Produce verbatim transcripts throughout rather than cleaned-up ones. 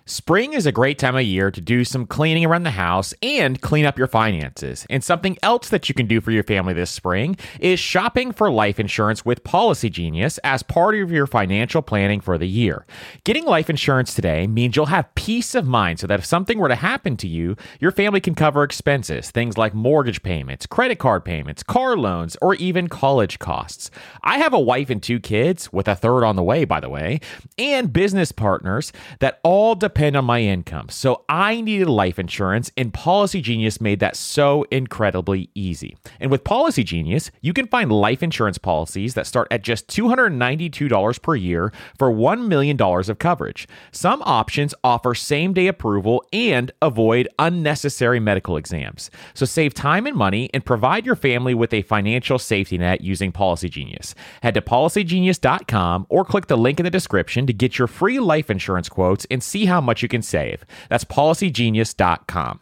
Spring is a great time of year to do some cleaning around the house and clean up your finances. And something else that you can do for your family this spring is shopping for life insurance with Policy Genius as part of your financial planning for the year. Getting life insurance today means you'll have peace of mind so that if something were to happen to you, your family can cover expenses, things like mortgage payments, credit card payments, car loans, or even college costs. I have a wife and two kids, with a third on the way, by the way, and business partners that all depend on my income. So I needed life insurance, and Policy Genius made that so incredibly easy. And with Policy Genius, you can find life insurance policies that start at just two hundred ninety-two dollars per year for one million dollars of coverage. Some options offer same-day approval and avoid unnecessary medical exams. So save time and money and provide your family with a financial safety net using Policy Genius. Head to policy genius dot com or click the link in the description to get your free life insurance quotes and see how much you can save. That's policy genius dot com.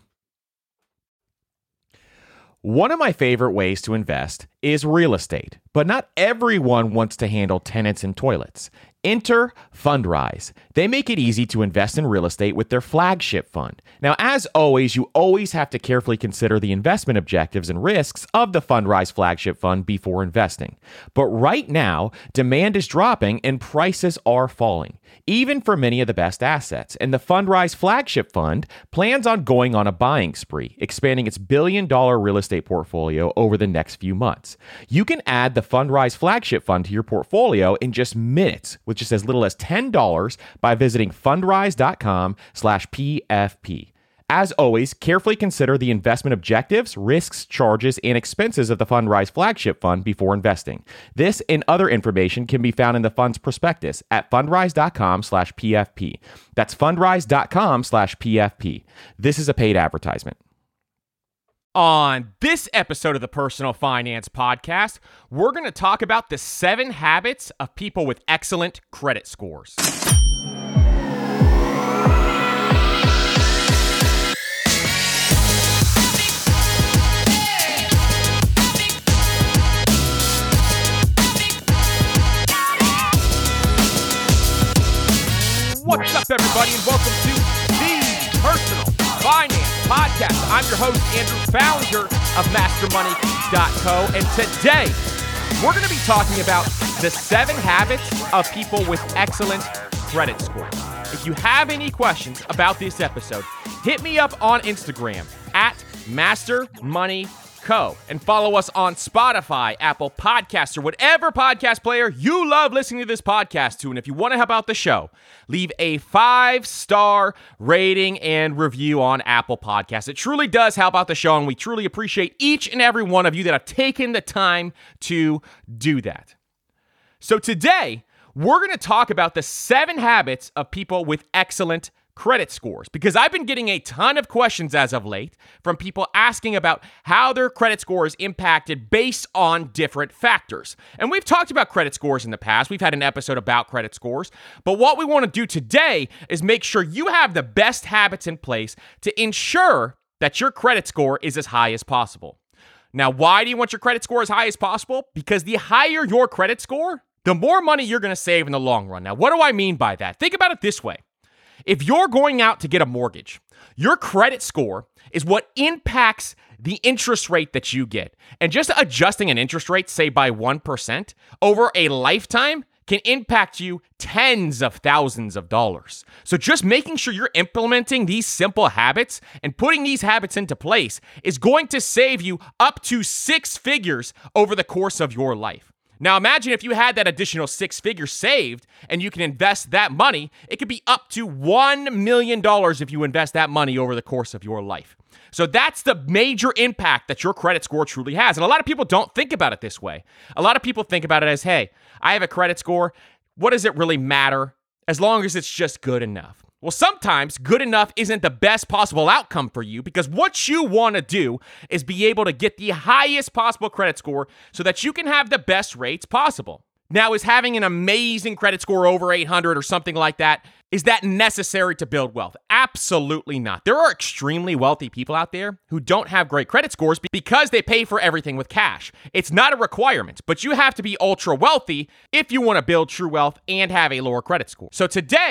One of my favorite ways to invest is real estate, but not everyone wants to handle tenants and toilets. Enter Fundrise. They make it easy to invest in real estate with their flagship fund. Now, as always, you always have to carefully consider the investment objectives and risks of the Fundrise flagship fund before investing. But right now, demand is dropping and prices are falling, even for many of the best assets. And the Fundrise flagship fund plans on going on a buying spree, expanding its billion dollar real estate portfolio over the next few months. You can add the Fundrise flagship fund to your portfolio in just minutes with just as little as ten dollars by visiting fundrise dot com slash P F P. As always, carefully consider the investment objectives, risks, charges, and expenses of the Fundrise flagship fund before investing. This and other information can be found in the fund's prospectus at fundrise dot com slash P F P. That's fundrise dot com slash P F P. This is a paid advertisement. On this episode of the Personal Finance Podcast, we're going to talk about the seven habits of people with excellent credit scores. What's up, everybody, and welcome to the Personal Finance Podcast. I'm your host, Andrew, founder of master money dot co, and today we're going to be talking about the seven habits of people with excellent credit scores. If you have any questions about this episode, hit me up on Instagram at master money dot co and follow us on Spotify, Apple Podcasts, or whatever podcast player you love listening to this podcast to. And if you want to help out the show, leave a five-star rating and review on Apple Podcasts. It truly does help out the show, and we truly appreciate each and every one of you that have taken the time to do that. So today, we're going to talk about the seven habits of people with excellent credit scores, because I've been getting a ton of questions as of late from people asking about how their credit score is impacted based on different factors. And we've talked about credit scores in the past. We've had an episode about credit scores. But what we want to do today is make sure you have the best habits in place to ensure that your credit score is as high as possible. Now, why do you want your credit score as high as possible? Because the higher your credit score, the more money you're going to save in the long run. Now, what do I mean by that? Think about it this way. If you're going out to get a mortgage, your credit score is what impacts the interest rate that you get. And just adjusting an interest rate, say by one percent, over a lifetime can impact you tens of thousands of dollars. So just making sure you're implementing these simple habits and putting these habits into place is going to save you up to six figures over the course of your life. Now imagine if you had that additional six figures saved and you can invest that money, it could be up to one million dollars if you invest that money over the course of your life. So that's the major impact that your credit score truly has. And a lot of people don't think about it this way. A lot of people think about it as, hey, I have a credit score. What does it really matter as long as it's just good enough? Well, sometimes good enough isn't the best possible outcome for you, because what you want to do is be able to get the highest possible credit score so that you can have the best rates possible. Now, is having an amazing credit score over eight hundred or something like that, is that necessary to build wealth? Absolutely not. There are extremely wealthy people out there who don't have great credit scores because they pay for everything with cash. It's not a requirement, but you have to be ultra wealthy if you want to build true wealth and have a lower credit score. So today,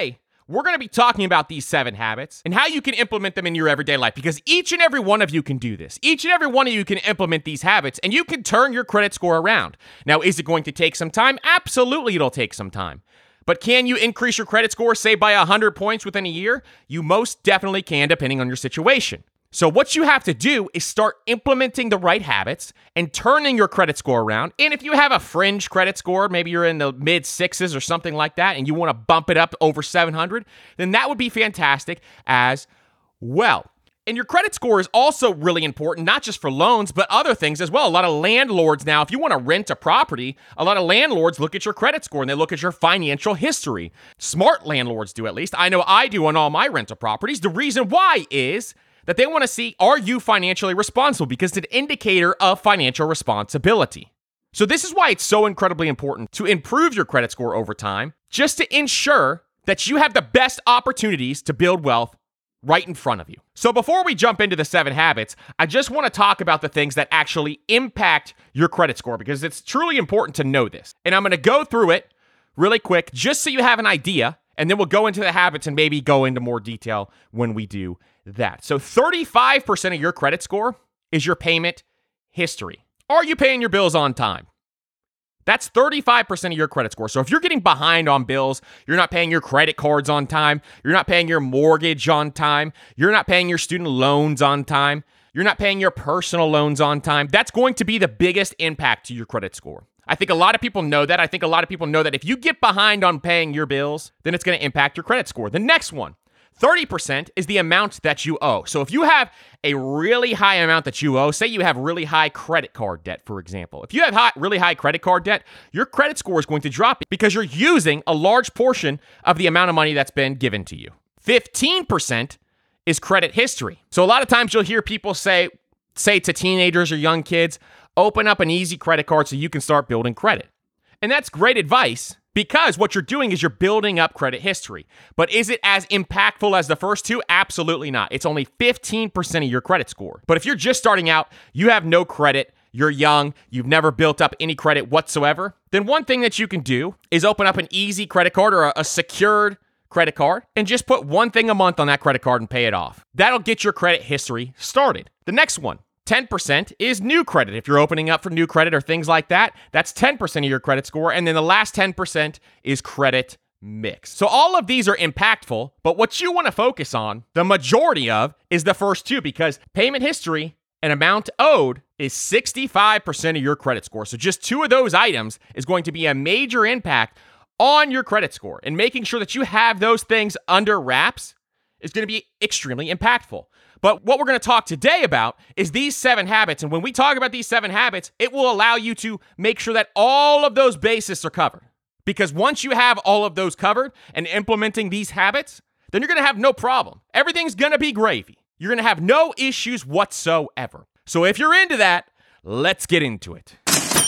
we're going to be talking about these seven habits and how you can implement them in your everyday life, because each and every one of you can do this. Each and every one of you can implement these habits, and you can turn your credit score around. Now, is it going to take some time? Absolutely, it'll take some time. But can you increase your credit score, say, by one hundred points within a year? You most definitely can, depending on your situation. So what you have to do is start implementing the right habits and turning your credit score around. And if you have a fringe credit score, maybe you're in the mid sixes or something like that, and you want to bump it up over seven hundred, then that would be fantastic as well. And your credit score is also really important, not just for loans, but other things as well. A lot of landlords now, if you want to rent a property, a lot of landlords look at your credit score and they look at your financial history. Smart landlords do, at least. I know I do on all my rental properties. The reason why is that they want to see, are you financially responsible? Because it's an indicator of financial responsibility. So this is why it's so incredibly important to improve your credit score over time, just to ensure that you have the best opportunities to build wealth right in front of you. So before we jump into the seven habits, I just want to talk about the things that actually impact your credit score, because it's truly important to know this. And I'm going to go through it really quick just so you have an idea, and then we'll go into the habits and maybe go into more detail when we do that. So thirty-five percent of your credit score is your payment history. Are you paying your bills on time? That's thirty-five percent of your credit score. So if you're getting behind on bills, you're not paying your credit cards on time, you're not paying your mortgage on time, you're not paying your student loans on time, you're not paying your personal loans on time, that's going to be the biggest impact to your credit score. I think a lot of people know that. I think a lot of people know that if you get behind on paying your bills, then it's going to impact your credit score. The next one, thirty percent is the amount that you owe. So if you have a really high amount that you owe, say you have really high credit card debt, for example. If you have high, really high credit card debt, your credit score is going to drop because you're using a large portion of the amount of money that's been given to you. fifteen percent is credit history. So a lot of times you'll hear people say, say to teenagers or young kids, open up an easy credit card so you can start building credit. And that's great advice, because what you're doing is you're building up credit history. But is it as impactful as the first two? Absolutely not. It's only fifteen percent of your credit score. But if you're just starting out, you have no credit, you're young, you've never built up any credit whatsoever, then one thing that you can do is open up an easy credit card or a, a secured credit card and just put one thing a month on that credit card and pay it off. That'll get your credit history started. The next one, ten percent is new credit. If you're opening up for new credit or things like that, that's ten percent of your credit score. And then the last ten percent is credit mix. So all of these are impactful, but what you want to focus on, the majority of, is the first two, because payment history and amount owed is sixty-five percent of your credit score. So just two of those items is going to be a major impact on your credit score. And making sure that you have those things under wraps is going to be extremely impactful. But what we're going to talk today about is these seven habits. And when we talk about these seven habits, it will allow you to make sure that all of those bases are covered. Because once you have all of those covered and implementing these habits, then you're going to have no problem. Everything's going to be gravy. You're going to have no issues whatsoever. So if you're into that, let's get into it.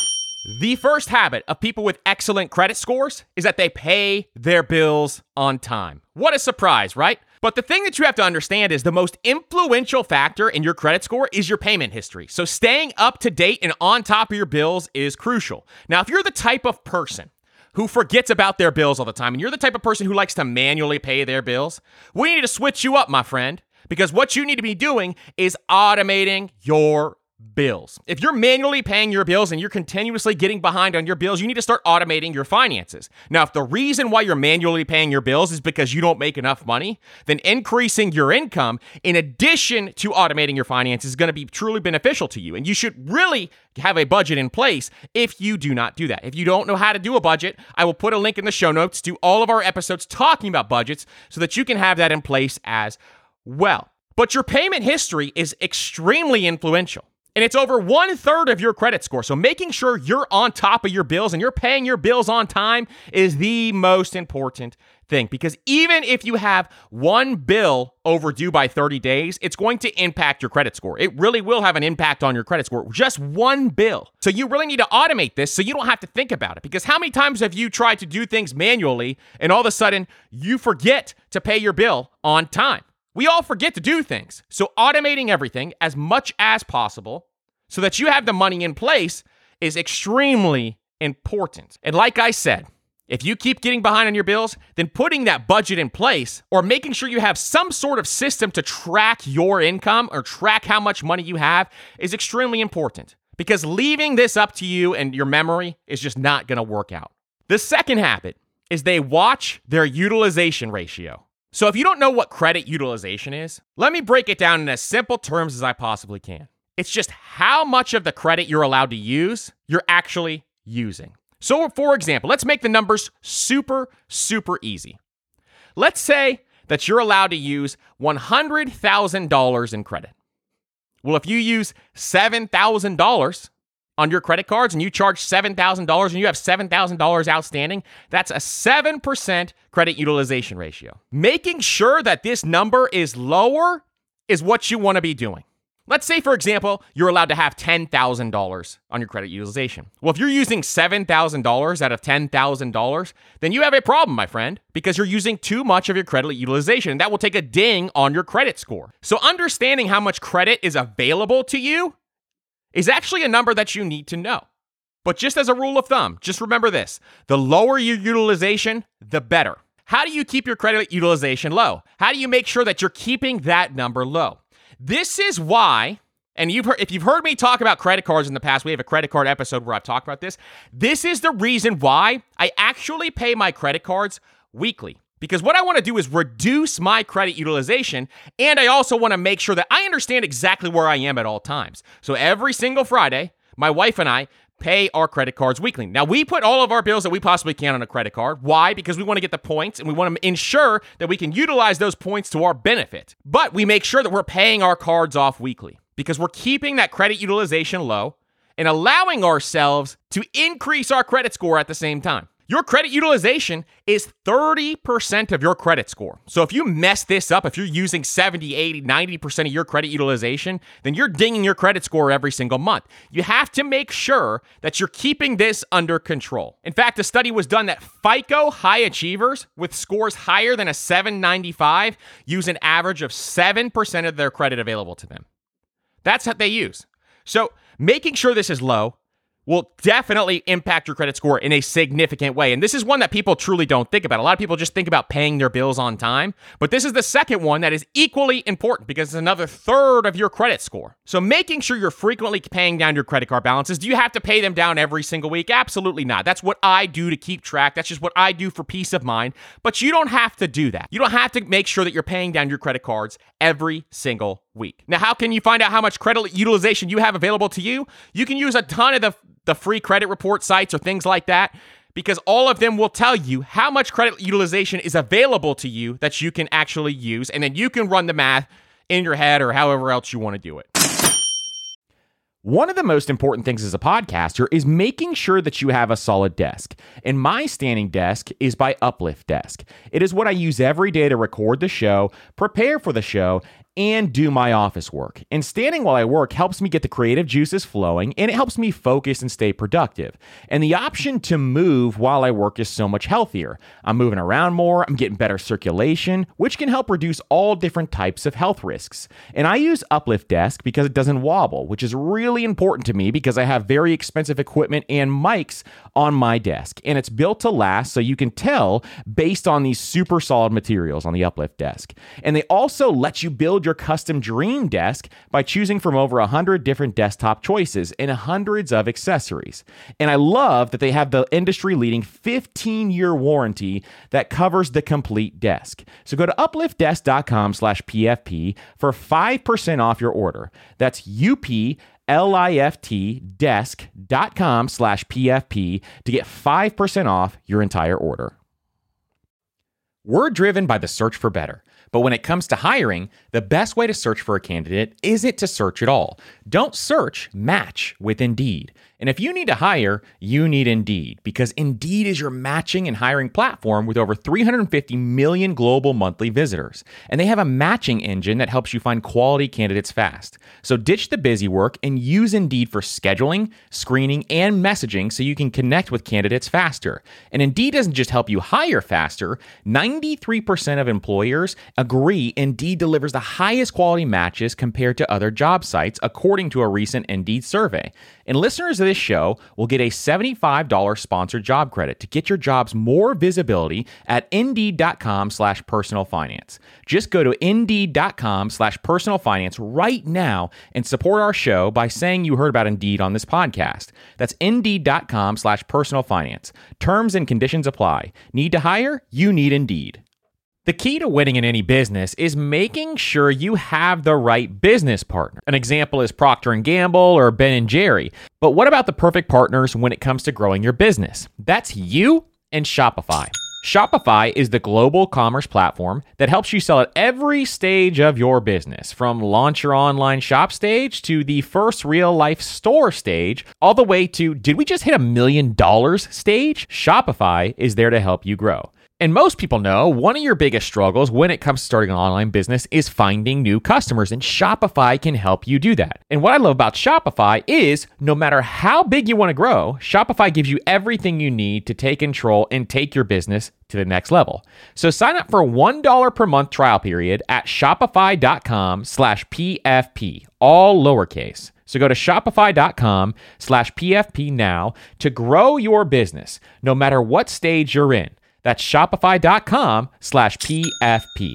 The first habit of people with excellent credit scores is that they pay their bills on time. What a surprise, right? But the thing that you have to understand is the most influential factor in your credit score is your payment history. So staying up to date and on top of your bills is crucial. Now, if you're the type of person who forgets about their bills all the time, and you're the type of person who likes to manually pay their bills, we need to switch you up, my friend, because what you need to be doing is automating your bills. If you're manually paying your bills and you're continuously getting behind on your bills, you need to start automating your finances. Now, if the reason why you're manually paying your bills is because you don't make enough money, then increasing your income in addition to automating your finances is going to be truly beneficial to you. And you should really have a budget in place if you do not do that. If you don't know how to do a budget, I will put a link in the show notes to all of our episodes talking about budgets so that you can have that in place as well. But your payment history is extremely influential. And it's over one third of your credit score. So making sure you're on top of your bills and you're paying your bills on time is the most important thing. Because even if you have one bill overdue by thirty days, it's going to impact your credit score. It really will have an impact on your credit score. Just one bill. So you really need to automate this so you don't have to think about it. Because how many times have you tried to do things manually and all of a sudden you forget to pay your bill on time? We all forget to do things. So automating everything as much as possible so that you have the money in place is extremely important. And like I said, If you keep getting behind on your bills, then putting that budget in place or making sure you have some sort of system to track your income or track how much money you have is extremely important, because leaving this up to you and your memory is just not going to work out. The second habit is they watch their utilization ratio. So if you don't know what credit utilization is, let me break it down in as simple terms as I possibly can. It's just how much of the credit you're allowed to use you're actually using. So for example, let's make the numbers super, super easy. Let's say that you're allowed to use one hundred thousand dollars in credit. Well, if you use seven thousand dollars on your credit cards and you charge seven thousand dollars and you have seven thousand dollars outstanding, that's a seven percent credit utilization ratio. Making sure that this number is lower is what you want to be doing. Let's say, for example, you're allowed to have ten thousand dollars on your credit utilization. Well, if you're using seven thousand dollars out of ten thousand dollars, then you have a problem, my friend, because you're using too much of your credit utilization, and that will take a ding on your credit score. So understanding how much credit is available to you is actually a number that you need to know. But just as a rule of thumb, just remember this: the lower your utilization, the better. How do you keep your credit utilization low? How do you make sure that you're keeping that number low? This is why, and you've heard, if you've heard me talk about credit cards in the past, we have a credit card episode where I've talked about this. This is the reason why I actually pay my credit cards weekly. Because what I want to do is reduce my credit utilization, and I also want to make sure that I understand exactly where I am at all times. So every single Friday, my wife and I pay our credit cards weekly. Now, we put all of our bills that we possibly can on a credit card. Why? Because we want to get the points and we want to ensure that we can utilize those points to our benefit. But we make sure that we're paying our cards off weekly because we're keeping that credit utilization low and allowing ourselves to increase our credit score at the same time. Your credit utilization is thirty percent of your credit score. So if you mess this up, if you're using seventy, eighty, ninety percent of your credit utilization, then you're dinging your credit score every single month. You have to make sure that you're keeping this under control. In fact, a study was done that FICO high achievers with scores higher than a seven ninety-five use an average of seven percent of their credit available to them. That's what they use. So making sure this is low will definitely impact your credit score in a significant way. And this is one that people truly don't think about. A lot of people just think about paying their bills on time, but this is the second one that is equally important because it's another third of your credit score. So making sure you're frequently paying down your credit card balances. Do you have to pay them down every single week? Absolutely not. That's what I do to keep track. That's just what I do for peace of mind, but you don't have to do that. You don't have to make sure that you're paying down your credit cards every single week. Now, how can you find out how much credit utilization you have available to you? You can use a ton of the the free credit report sites or things like that, because all of them will tell you how much credit utilization is available to you that you can actually use, and then you can run the math in your head or however else you want to do it. One of the most important things as a podcaster is making sure that you have a solid desk. And my standing desk is by Uplift Desk. It is what I use every day to record the show, prepare for the show, and do my office work. And standing while I work helps me get the creative juices flowing, and it helps me focus and stay productive. And the option to move while I work is so much healthier. I'm moving around more, I'm getting better circulation, which can help reduce all different types of health risks. And I use Uplift Desk because it doesn't wobble, which is really important to me because I have very expensive equipment and mics on my desk. And it's built to last, so you can tell based on these super solid materials on the Uplift Desk. And they also let you build your custom dream desk by choosing from over one hundred different desktop choices and hundreds of accessories. And I love that they have the industry-leading fifteen-year warranty that covers the complete desk. So go to upliftdesk.com slash PFP for five percent off your order. That's U-P-L-I-F-T desk.com slash PFP to get five percent off your entire order. We're driven by the search for better. But when it comes to hiring, the best way to search for a candidate isn't to search at all. Don't search, match with Indeed. And if you need to hire, you need Indeed, because Indeed is your matching and hiring platform with over three hundred fifty million global monthly visitors. And they have a matching engine that helps you find quality candidates fast. So ditch the busy work and use Indeed for scheduling, screening, and messaging so you can connect with candidates faster. And Indeed doesn't just help you hire faster. ninety-three percent of employers agree Indeed delivers the highest quality matches compared to other job sites, according to a recent Indeed survey. And listeners of of this show will get a seventy-five dollars sponsored job credit to get your jobs more visibility at indeed.com slash personal finance. Just go to indeed.com slash personal finance right now and support our show by saying you heard about Indeed on this podcast. That's indeed.com slash personal finance. Terms and conditions apply. Need to hire? You need Indeed. The key to winning in any business is making sure you have the right business partner. An example is Procter and Gamble or Ben and Jerry. But what about the perfect partners when it comes to growing your business? That's you and Shopify. Shopify is the global commerce platform that helps you sell at every stage of your business, from launch your online shop stage to the first real life store stage, all the way to did we just hit a million dollars stage? Shopify is there to help you grow. And most people know one of your biggest struggles when it comes to starting an online business is finding new customers, and Shopify can help you do that. And what I love about Shopify is no matter how big you want to grow, Shopify gives you everything you need to take control and take your business to the next level. So sign up for a one dollar per month trial period at shopify.com slash PFP, all lowercase. So go to shopify.com slash PFP now to grow your business, no matter what stage you're in. That's shopify.com slash PFP.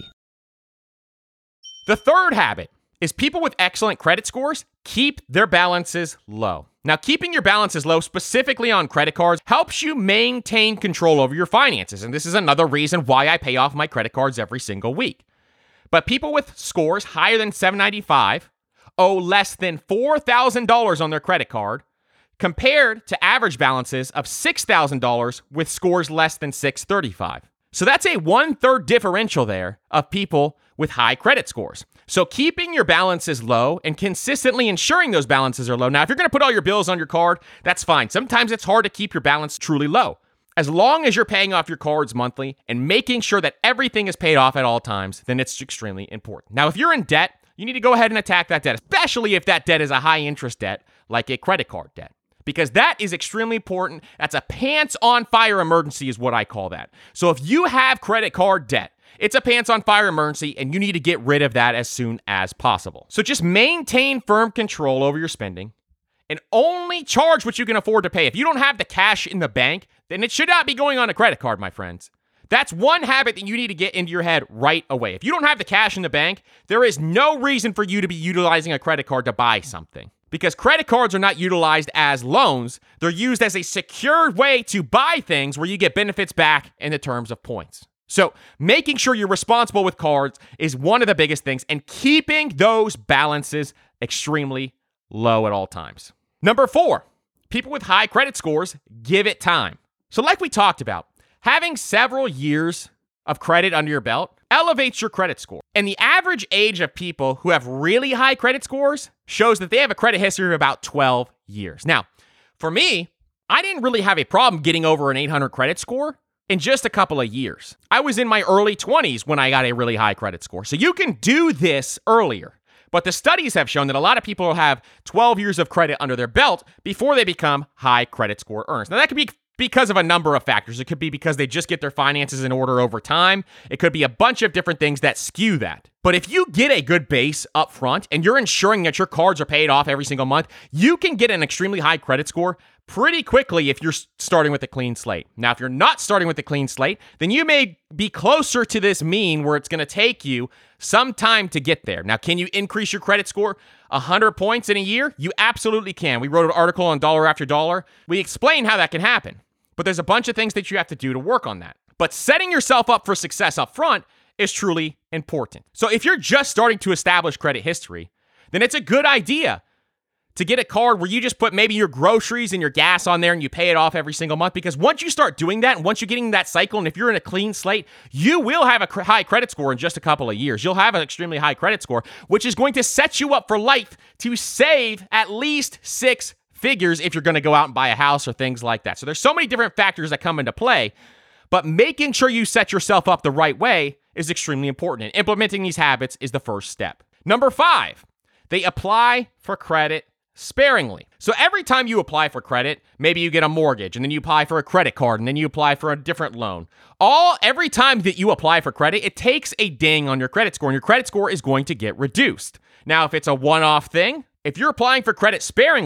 The third habit is people with excellent credit scores keep their balances low. Now, keeping your balances low, specifically on credit cards, helps you maintain control over your finances. And this is another reason why I pay off my credit cards every single week. But people with scores higher than seven ninety-five owe less than four thousand dollars on their credit card, compared to average balances of six thousand dollars with scores less than six thirty-five. So that's a one-third differential there of people with high credit scores. So keeping your balances low and consistently ensuring those balances are low. Now, if you're going to put all your bills on your card, that's fine. Sometimes it's hard to keep your balance truly low. As long as you're paying off your cards monthly and making sure that everything is paid off at all times, then it's extremely important. Now, if you're in debt, you need to go ahead and attack that debt, especially if that debt is a high-interest debt like a credit card debt. Because that is extremely important. That's a pants-on-fire emergency is what I call that. So if you have credit card debt, it's a pants-on-fire emergency, and you need to get rid of that as soon as possible. So just maintain firm control over your spending and only charge what you can afford to pay. If you don't have the cash in the bank, then it should not be going on a credit card, my friends. That's one habit that you need to get into your head right away. If you don't have the cash in the bank, there is no reason for you to be utilizing a credit card to buy something. Because credit cards are not utilized as loans. They're used as a secured way to buy things where you get benefits back in the terms of points. So making sure you're responsible with cards is one of the biggest things, and keeping those balances extremely low at all times. Number four, people with high credit scores, give it time. So like we talked about, having several years of credit under your belt elevates your credit score. And the average age of people who have really high credit scores shows that they have a credit history of about twelve years. Now, for me, I didn't really have a problem getting over an eight hundred credit score in just a couple of years. I was in my early twenties when I got a really high credit score. So you can do this earlier. But the studies have shown that a lot of people have twelve years of credit under their belt before they become high credit score earners. Now, that could be because of a number of factors. It could be because they just get their finances in order over time. It could be a bunch of different things that skew that. But if you get a good base up front and you're ensuring that your cards are paid off every single month, you can get an extremely high credit score pretty quickly if you're starting with a clean slate. Now, if you're not starting with a clean slate, then you may be closer to this mean where it's going to take you some time to get there. Now, can you increase your credit score one hundred points in a year? You absolutely can. We wrote an article on Dollar After Dollar. We explain how that can happen. But there's a bunch of things that you have to do to work on that. But setting yourself up for success up front is truly important. So if you're just starting to establish credit history, then it's a good idea to get a card where you just put maybe your groceries and your gas on there and you pay it off every single month. Because once you start doing that, and once you're getting that cycle, and if you're in a clean slate, you will have a cr- high credit score in just a couple of years. You'll have an extremely high credit score, which is going to set you up for life to save at least six figures if you're going to go out and buy a house or things like that. So there's so many different factors that come into play, but making sure you set yourself up the right way is extremely important. And implementing these habits is the first step. Number five, they apply for credit sparingly. So every time you apply for credit, maybe you get a mortgage and then you apply for a credit card and then you apply for a different loan. All every time that you apply for credit, it takes a ding on your credit score and your credit score is going to get reduced. Now, if it's a one-off thing, if you're applying for credit sparingly,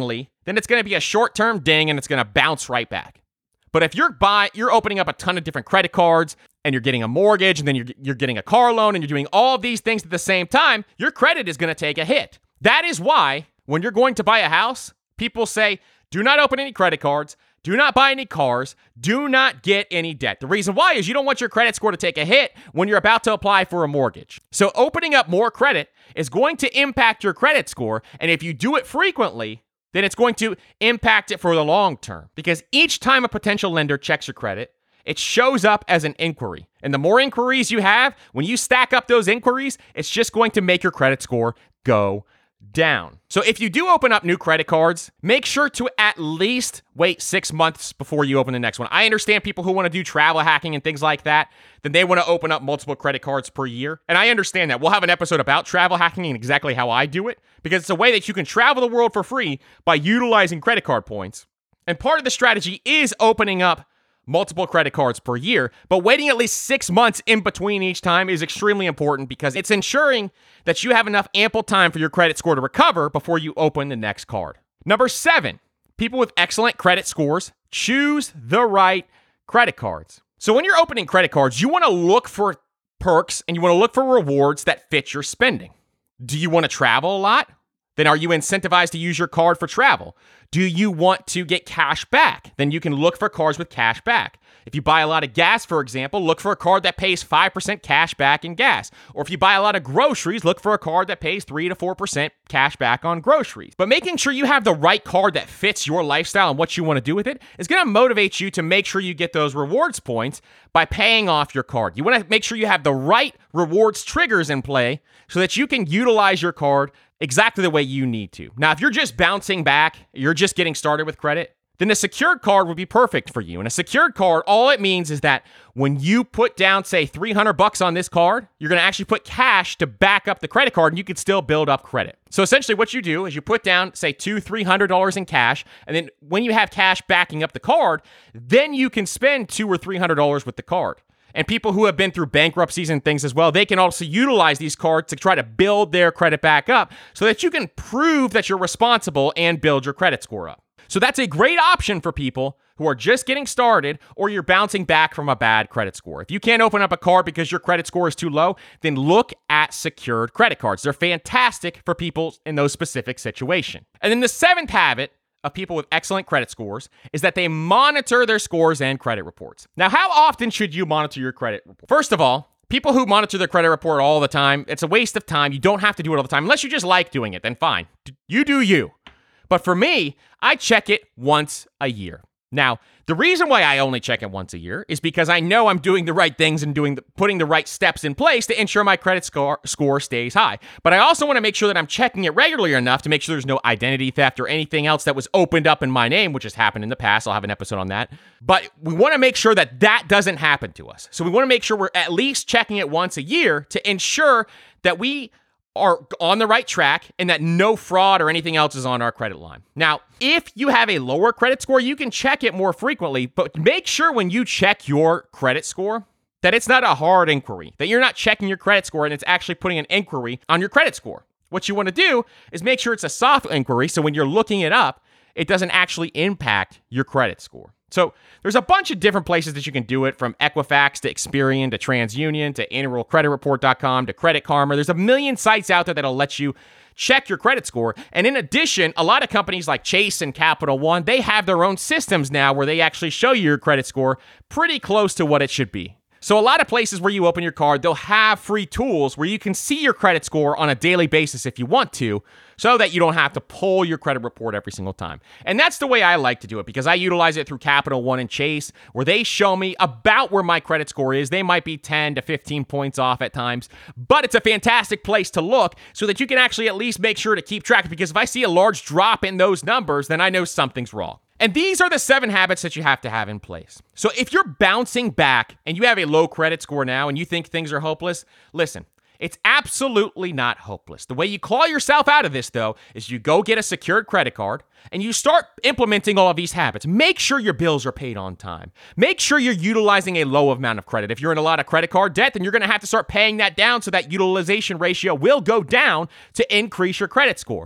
then it's going to be a short-term ding and it's going to bounce right back. But if you're buy, you're opening up a ton of different credit cards and you're getting a mortgage and then you're, you're getting a car loan and you're doing all of these things at the same time, your credit is going to take a hit. That is why when you're going to buy a house, people say, do not open any credit cards, do not buy any cars, do not get any debt. The reason why is you don't want your credit score to take a hit when you're about to apply for a mortgage. So opening up more credit is going to impact your credit score. And if you do it frequently, then it's going to impact it for the long term. Because each time a potential lender checks your credit, it shows up as an inquiry. And the more inquiries you have, when you stack up those inquiries, it's just going to make your credit score go down. So if you do open up new credit cards, make sure to at least wait six months before you open the next one. I understand people who want to do travel hacking and things like that, then they want to open up multiple credit cards per year. And I understand that. We'll have an episode about travel hacking and exactly how I do it, because it's a way that you can travel the world for free by utilizing credit card points. And part of the strategy is opening up multiple credit cards per year, but waiting at least six months in between each time is extremely important because it's ensuring that you have enough ample time for your credit score to recover before you open the next card. Number seven, people with excellent credit scores choose the right credit cards. So when you're opening credit cards, you want to look for perks and you want to look for rewards that fit your spending. Do you want to travel a lot? Then are you incentivized to use your card for travel? Do you want to get cash back? Then you can look for cards with cash back. If you buy a lot of gas, for example, look for a card that pays five percent cash back in gas. Or if you buy a lot of groceries, look for a card that pays three to four percent cash back on groceries. But making sure you have the right card that fits your lifestyle and what you want to do with it is going to motivate you to make sure you get those rewards points by paying off your card. You want to make sure you have the right rewards triggers in play so that you can utilize your card exactly the way you need to. Now, if you're just bouncing back, you're just getting started with credit, then a secured card would be perfect for you. And a secured card, all it means is that when you put down, say, three hundred bucks on this card, you're going to actually put cash to back up the credit card and you can still build up credit. So essentially what you do is you put down, say, two, three hundred dollars in cash. And then when you have cash backing up the card, then you can spend two or three hundred dollars with the card. And people who have been through bankruptcies and things as well, they can also utilize these cards to try to build their credit back up so that you can prove that you're responsible and build your credit score up. So that's a great option for people who are just getting started or you're bouncing back from a bad credit score. If you can't open up a card because your credit score is too low, then look at secured credit cards. They're fantastic for people in those specific situations. And then the seventh habit of people with excellent credit scores is that they monitor their scores and credit reports. Now, how often should you monitor your credit report? First of all, people who monitor their credit report all the time, it's a waste of time. You don't have to do it all the time. Unless you just like doing it, then fine. You do you. But for me, I check it once a year. Now, the reason why I only check it once a year is because I know I'm doing the right things and doing the, putting the right steps in place to ensure my credit score, score stays high. But I also want to make sure that I'm checking it regularly enough to make sure there's no identity theft or anything else that was opened up in my name, which has happened in the past. I'll have an episode on that. But we want to make sure that that doesn't happen to us. So we want to make sure we're at least checking it once a year to ensure that we are on the right track and that no fraud or anything else is on our credit line. Now, if you have a lower credit score, you can check it more frequently, but make sure when you check your credit score that it's not a hard inquiry, that you're not checking your credit score and it's actually putting an inquiry on your credit score. What you want to do is make sure it's a soft inquiry so when you're looking it up, it doesn't actually impact your credit score. So there's a bunch of different places that you can do it, from Equifax to Experian to TransUnion to annual credit report dot com to Credit Karma. There's a million sites out there that'll let you check your credit score. And in addition, a lot of companies like Chase and Capital One, they have their own systems now where they actually show you your credit score pretty close to what it should be. So a lot of places where you open your card, they'll have free tools where you can see your credit score on a daily basis if you want to, so that you don't have to pull your credit report every single time. And that's the way I like to do it because I utilize it through Capital One and Chase, where they show me about where my credit score is. They might be ten to fifteen points off at times, but it's a fantastic place to look so that you can actually at least make sure to keep track, because if I see a large drop in those numbers, then I know something's wrong. And these are the seven habits that you have to have in place. So if you're bouncing back and you have a low credit score now and you think things are hopeless, listen, it's absolutely not hopeless. The way you claw yourself out of this, though, is you go get a secured credit card and you start implementing all of these habits. Make sure your bills are paid on time. Make sure you're utilizing a low amount of credit. If you're in a lot of credit card debt, then you're going to have to start paying that down so that utilization ratio will go down to increase your credit score.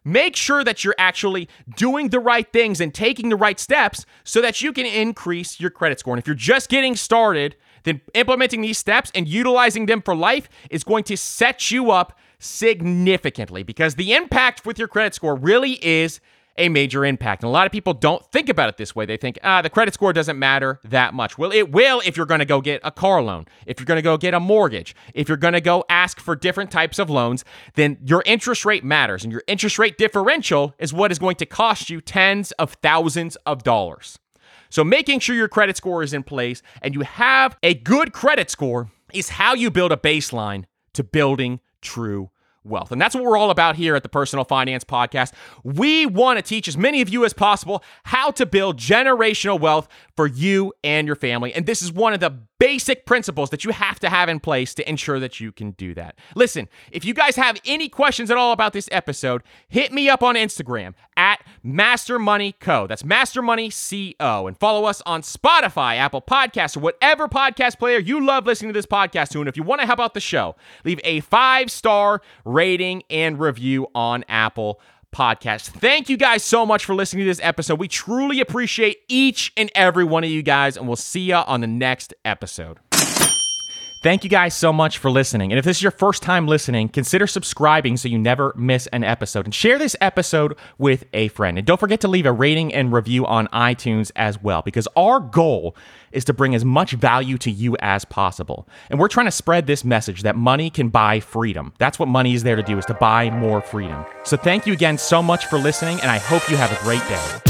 make sure that you're actually doing the right things and taking the right steps so that you can increase your credit score. And if you're just getting started, then implementing these steps and utilizing them for life is going to set you up significantly, because the impact with your credit score really is a major impact. And a lot of people don't think about it this way. They think, ah, the credit score doesn't matter that much. Well, it will if you're going to go get a car loan, if you're going to go get a mortgage, if you're going to go ask for different types of loans, then your interest rate matters. And your interest rate differential is what is going to cost you tens of thousands of dollars. So making sure your credit score is in place and you have a good credit score is how you build a baseline to building true wealth. And that's what we're all about here at the Personal Finance Podcast. We want to teach as many of you as possible how to build generational wealth for you and your family. And this is one of the basic principles that you have to have in place to ensure that you can do that. Listen, if you guys have any questions at all about this episode, hit me up on Instagram at Master Money Co. That's Master Money C O. And follow us on Spotify, Apple Podcasts, or whatever podcast player you love listening to this podcast to. And if you want to help out the show, leave a five-star rating and review on Apple Podcast. Thank you guys so much for listening to this episode. We truly appreciate each and every one of you guys, and we'll see you on the next episode. Thank you guys so much for listening. And if this is your first time listening, consider subscribing so you never miss an episode. And share this episode with a friend. And don't forget to leave a rating and review on iTunes as well, because our goal is to bring as much value to you as possible. And we're trying to spread this message that money can buy freedom. That's what money is there to do, is to buy more freedom. So thank you again so much for listening, and I hope you have a great day.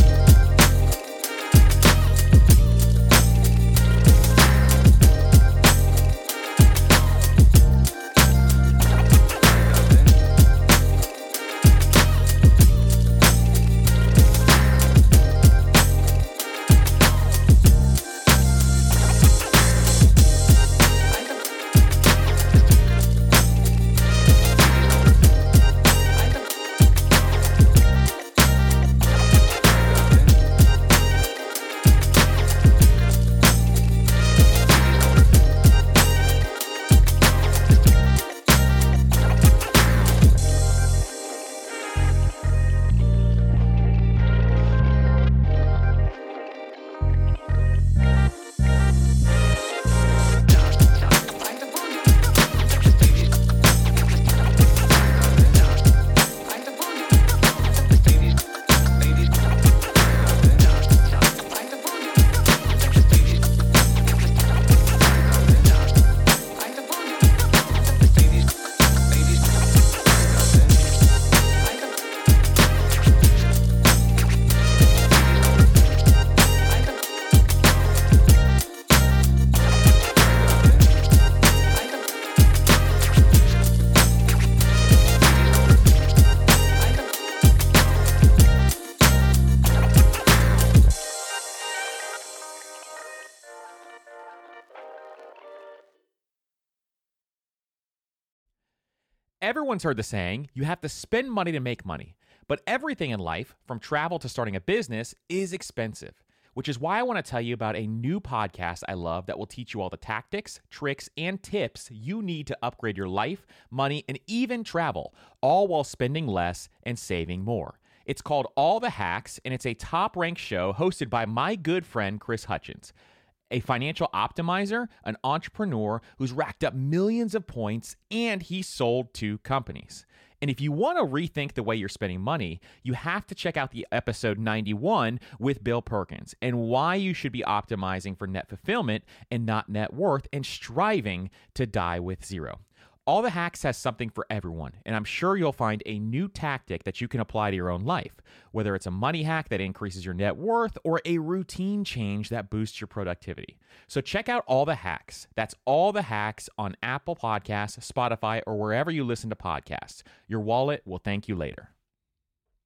Everyone's heard the saying, you have to spend money to make money. But everything in life, from travel to starting a business, is expensive, which is why I want to tell you about a new podcast I love that will teach you all the tactics, tricks, and tips you need to upgrade your life, money, and even travel, all while spending less and saving more. It's called All the Hacks, and it's a top-ranked show hosted by my good friend, Chris Hutchins, a financial optimizer, an entrepreneur who's racked up millions of points, and he's sold to companies. And if you want to rethink the way you're spending money, you have to check out the episode ninety-one with Bill Perkins and why you should be optimizing for net fulfillment and not net worth and striving to die with zero. All the Hacks has something for everyone, and I'm sure you'll find a new tactic that you can apply to your own life, whether it's a money hack that increases your net worth or a routine change that boosts your productivity. So check out All the Hacks. That's All the Hacks on Apple Podcasts, Spotify, or wherever you listen to podcasts. Your wallet will thank you later.